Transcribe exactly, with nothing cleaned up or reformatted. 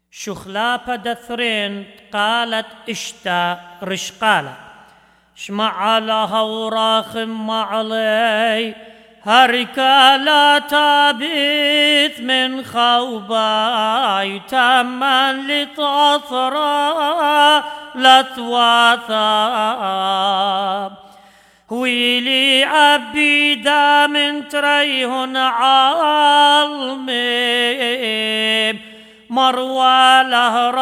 شخلابة دثرين قالت اشتا رشقالة شمع لها وراخم معلي هركا لا تابيث من خوباي تما لتعثرا لتواثاب ويلي عبيدا من تريهن عالمي مروى له